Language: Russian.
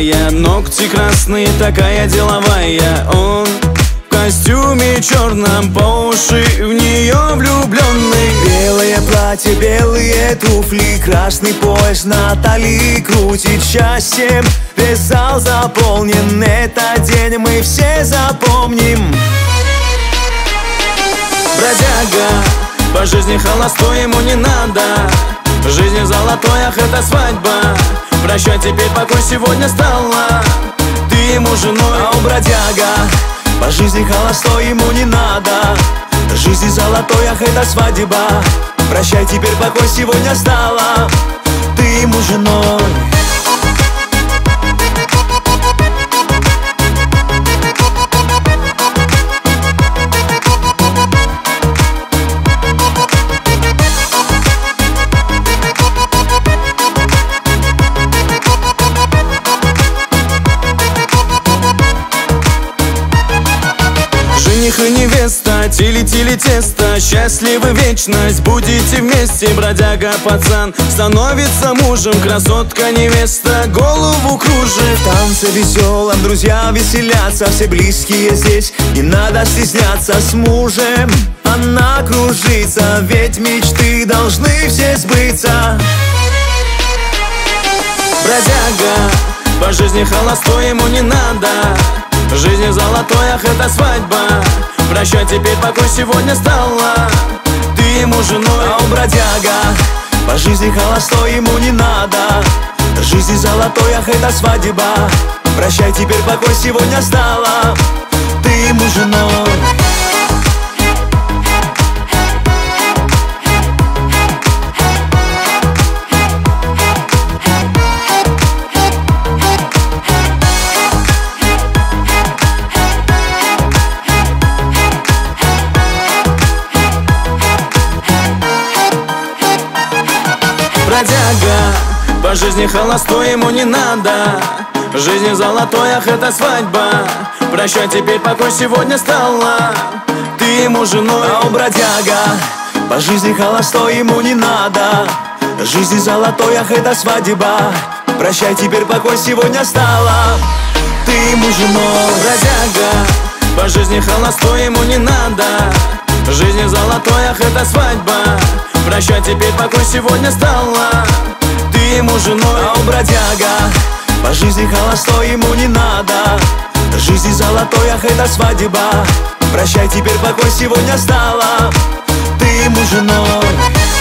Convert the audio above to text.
прямая, ногти красные, такая деловая. Он в костюме черном, по уши в нее влюбленный. Белое платье, белые туфли, красный пояс на талии крутит счастьем. Весь зал заполнен, этот день мы все запомним. Бродяга, по жизни холостой, ему не надо. В жизни золотой, ах, это свадьба. Прощай, теперь покой сегодня стала ты ему женой. А он бродяга, по жизни холостой, ему не надо. В жизни золотой, ах, это свадьба. Прощай, теперь покой сегодня стала ты ему женой. Жених и невеста, тили-тили тесто, счастливы вечность, будете вместе. Бродяга пацан становится мужем, красотка невеста голову кружит. В танце веселом друзья веселятся, все близкие здесь, не надо стесняться. С мужем она кружится, ведь мечты должны все сбыться. Бродяга, по жизни холостой, ему не надо. В жизни золотой, ах, это свадьба. Прощай, теперь покой сегодня стала ты ему женой. А он бродяга, по жизни холостой, ему не надо. В жизни золотой, ах, это свадьба. Прощай, теперь покой сегодня стала ты ему женой. Бродяга, по жизни холостой, ему не надо. В жизни золотой, ах, это свадьба. Прощай, теперь покой сегодня стала ты ему женой. А он бродяга, по жизни холостой, ему не надо. В жизни золотой, ах, это свадьба. Прощай, теперь покой сегодня стала ты ему женой. Бродяга, по жизни холостой, ему не надо. В жизни золотой, ах, это свадьба. Прощай, теперь покой сегодня стала ты ему женой. А он бродяга, по жизни холостой, ему не надо. В жизни золотой, ах, это свадьба. Прощай, теперь покой сегодня стала ты ему женой.